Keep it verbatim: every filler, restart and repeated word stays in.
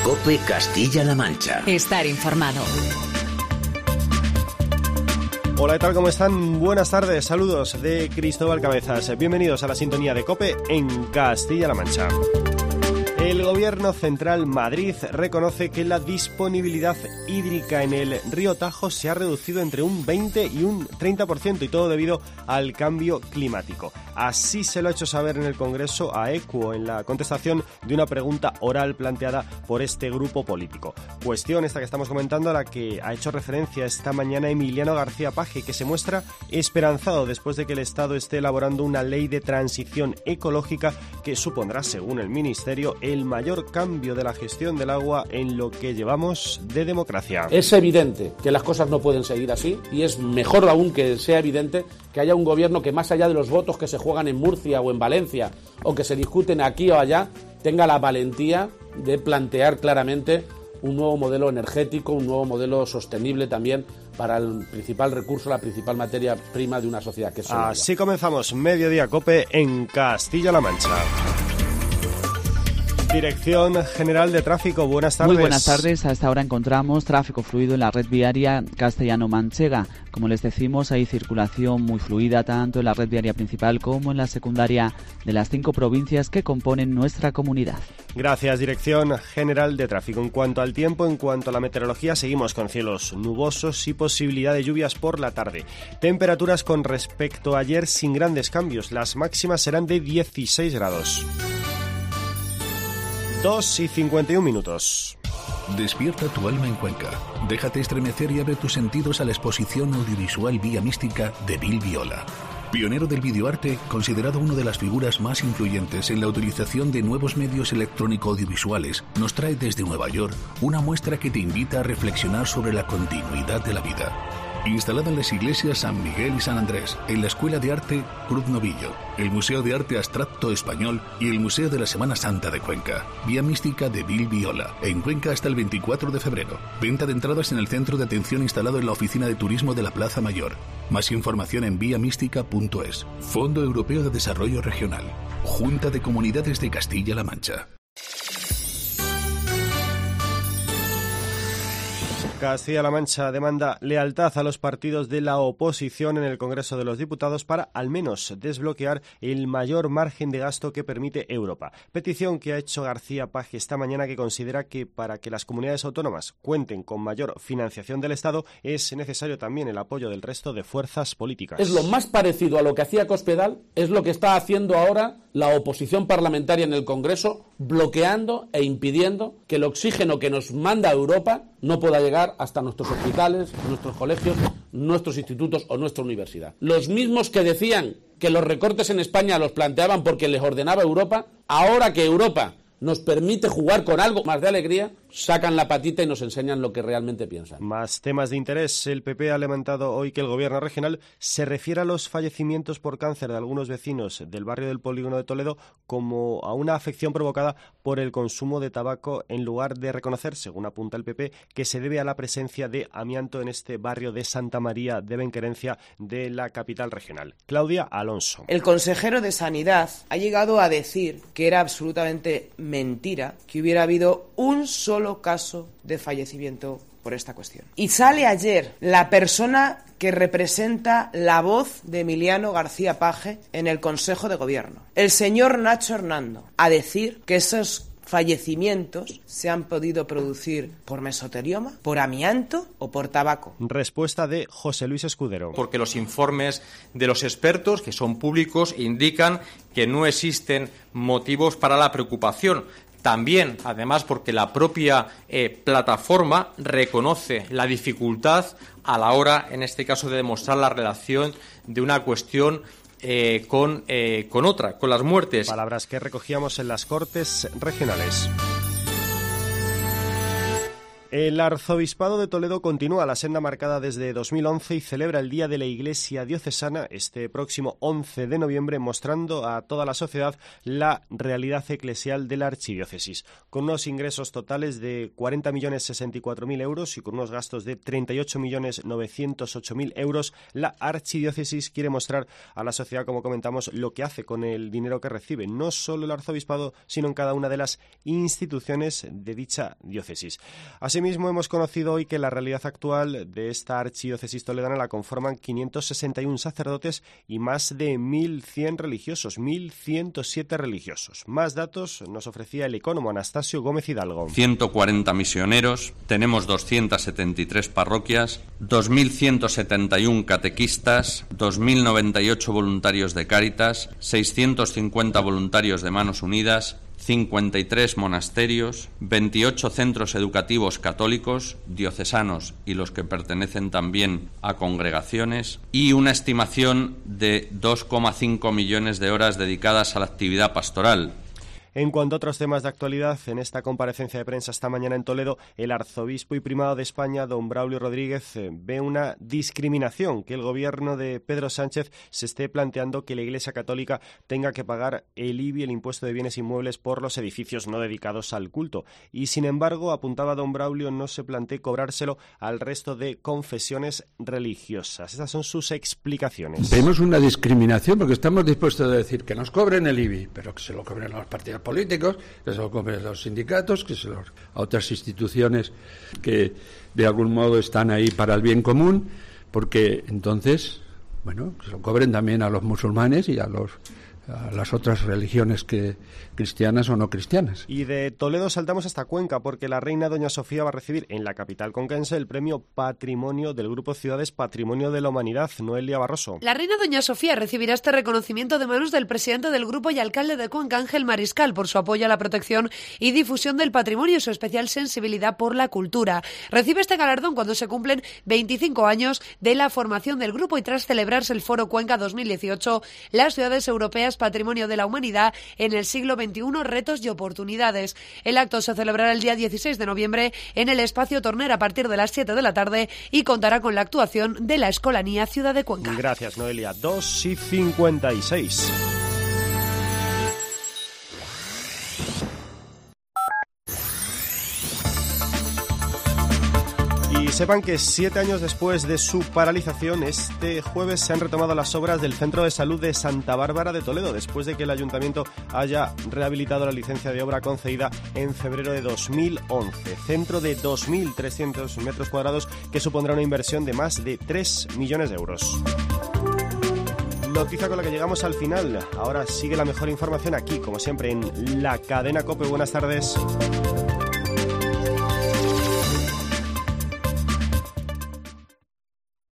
COPE Castilla-La Mancha. Estar informado. Hola, ¿qué tal? ¿Cómo están? Buenas tardes, saludos de Cristóbal Cabezas. Bienvenidos a la sintonía de COPE en Castilla-La Mancha. El Gobierno Central Madrid reconoce que la disponibilidad hídrica en el río Tajo se ha reducido entre un veinte y un treinta por ciento y todo debido al cambio climático. Así se lo ha hecho saber en el Congreso a Equo en la contestación de una pregunta oral planteada por este grupo político. Cuestión esta que estamos comentando a la que ha hecho referencia esta mañana Emiliano García Paje, que se muestra esperanzado después de que el Estado esté elaborando una ley de transición ecológica que supondrá, según el Ministerio, el mayor cambio de la gestión del agua en lo que llevamos de democracia. Es evidente que las cosas no pueden seguir así y es mejor aún que sea evidente que haya un gobierno que, más allá de los votos que se juegan en Murcia o en Valencia o que se discuten aquí o allá, tenga la valentía de plantear claramente un nuevo modelo energético, un nuevo modelo sostenible también para el principal recurso, la principal materia prima de una sociedad, que es el agua. Así comenzamos Mediodía COPE en Castilla-La Mancha. Dirección General de Tráfico, buenas tardes. Muy buenas tardes. A esta hora encontramos tráfico fluido en la red viaria castellano-manchega. Como les decimos, hay circulación muy fluida tanto en la red viaria principal como en la secundaria de las cinco provincias que componen nuestra comunidad. Gracias, Dirección General de Tráfico. En cuanto al tiempo, en cuanto a la meteorología, seguimos con cielos nubosos y posibilidad de lluvias por la tarde. Temperaturas con respecto a ayer sin grandes cambios. Las máximas serán de dieciséis grados. dos y cincuenta y un minutos. Despierta tu alma en Cuenca. Déjate estremecer y abre tus sentidos a la exposición audiovisual Vía Mística de Bill Viola. Pionero del videoarte, considerado una de las figuras más influyentes en la utilización de nuevos medios electrónico-audiovisuales, nos trae desde Nueva York una muestra que te invita a reflexionar sobre la continuidad de la vida. Instalada en las iglesias San Miguel y San Andrés, en la Escuela de Arte Cruz Novillo, el Museo de Arte Abstracto Español y el Museo de la Semana Santa de Cuenca. Vía Mística de Bill Viola, en Cuenca hasta el veinticuatro de febrero. Venta de entradas en el centro de atención instalado en la Oficina de Turismo de la Plaza Mayor. Más información en vía mística punto es. Fondo Europeo de Desarrollo Regional. Junta de Comunidades de Castilla-La Mancha. Castilla-La Mancha demanda lealtad a los partidos de la oposición en el Congreso de los Diputados para al menos desbloquear el mayor margen de gasto que permite Europa. Petición que ha hecho García Paje esta mañana, que considera que para que las comunidades autónomas cuenten con mayor financiación del Estado es necesario también el apoyo del resto de fuerzas políticas. Es lo más parecido a lo que hacía Cospedal, es lo que está haciendo ahora la oposición parlamentaria en el Congreso, bloqueando e impidiendo que el oxígeno que nos manda Europa no pueda llegar hasta nuestros hospitales, nuestros colegios, nuestros institutos o nuestra universidad. Los mismos que decían que los recortes en España los planteaban porque les ordenaba Europa, ahora que Europa nos permite jugar con algo más de alegría, sacan la patita y nos enseñan lo que realmente piensan. Más temas de interés. El P P ha levantado hoy que el Gobierno regional se refiere a los fallecimientos por cáncer de algunos vecinos del barrio del Polígono de Toledo como a una afección provocada por el consumo de tabaco, en lugar de reconocer, según apunta el P P, que se debe a la presencia de amianto en este barrio de Santa María de Benquerencia de la capital regional. Claudia Alonso. El consejero de Sanidad ha llegado a decir que era absolutamente mentira que hubiera habido un solo caso de fallecimiento por esta cuestión. Y sale ayer la persona que representa la voz de Emiliano García Paje en el Consejo de Gobierno, el señor Nacho Hernando, a decir que esos fallecimientos se han podido producir por mesotelioma, por amianto o por tabaco. Respuesta de José Luis Escudero. Porque los informes de los expertos, que son públicos, indican que no existen motivos para la preocupación. También, además, porque la propia eh, plataforma reconoce la dificultad a la hora, en este caso, de demostrar la relación de una cuestión eh, con, eh, con otra, con las muertes. Palabras que recogíamos en las Cortes regionales. El Arzobispado de Toledo continúa la senda marcada desde dos mil once y celebra el Día de la Iglesia Diocesana este próximo once de noviembre, mostrando a toda la sociedad la realidad eclesial de la archidiócesis. Con unos ingresos totales de cuarenta millones sesenta y cuatro mil euros y con unos gastos de treinta y ocho millones novecientos ocho mil euros, la archidiócesis quiere mostrar a la sociedad, como comentamos, lo que hace con el dinero que recibe, no solo el arzobispado, sino en cada una de las instituciones de dicha diócesis. Así Asimismo, hemos conocido hoy que la realidad actual de esta archidiócesis toledana la conforman quinientos sesenta y uno sacerdotes y más de mil cien religiosos, mil ciento siete religiosos. Más datos nos ofrecía el ecónomo Anastasio Gómez Hidalgo. ciento cuarenta misioneros, tenemos doscientas setenta y tres parroquias, dos mil ciento setenta y uno catequistas, dos mil noventa y ocho voluntarios de Cáritas, seiscientos cincuenta voluntarios de Manos Unidas, cincuenta y tres monasterios, veintiocho centros educativos católicos, diocesanos y los que pertenecen también a congregaciones, y una estimación de dos coma cinco millones de horas dedicadas a la actividad pastoral. En cuanto a otros temas de actualidad, en esta comparecencia de prensa esta mañana en Toledo, el arzobispo y primado de España, don Braulio Rodríguez, eh, ve una discriminación, que el gobierno de Pedro Sánchez se esté planteando que la Iglesia Católica tenga que pagar el I B I, el impuesto de bienes inmuebles, por los edificios no dedicados al culto. Y sin embargo, apuntaba don Braulio, no se plantee cobrárselo al resto de confesiones religiosas. Estas son sus explicaciones. Vemos una discriminación porque estamos dispuestos a decir que nos cobren el I B I, pero que se lo cobren a los partidos políticos, que se lo cobren los sindicatos, que se lo a otras instituciones que de algún modo están ahí para el bien común, porque entonces, bueno, que se lo cobren también a los musulmanes y a los a las otras religiones que cristianas o no cristianas. Y de Toledo saltamos hasta Cuenca, porque la reina doña Sofía va a recibir en la capital conquense el premio Patrimonio del Grupo Ciudades Patrimonio de la Humanidad. Noelia Barroso. La reina doña Sofía recibirá este reconocimiento de manos del presidente del grupo y alcalde de Cuenca, Ángel Mariscal, por su apoyo a la protección y difusión del patrimonio y su especial sensibilidad por la cultura. Recibe este galardón cuando se cumplen veinticinco años de la formación del grupo y tras celebrarse el Foro Cuenca dos mil dieciocho, las ciudades europeas Patrimonio de la Humanidad en el siglo veintiuno, retos y oportunidades. El acto se celebrará el día dieciséis de noviembre en el Espacio Torner a partir de las siete de la tarde y contará con la actuación de la Escolanía Ciudad de Cuenca. Gracias, Noelia. dos y cincuenta y seis. Y sepan que siete años después de su paralización, este jueves se han retomado las obras del Centro de Salud de Santa Bárbara de Toledo, después de que el Ayuntamiento haya rehabilitado la licencia de obra concedida en febrero de dos mil once. Centro de dos mil trescientos metros cuadrados que supondrá una inversión de más de tres millones de euros. Noticia con la que llegamos al final. Ahora sigue la mejor información aquí, como siempre, en la cadena COPE. Buenas tardes.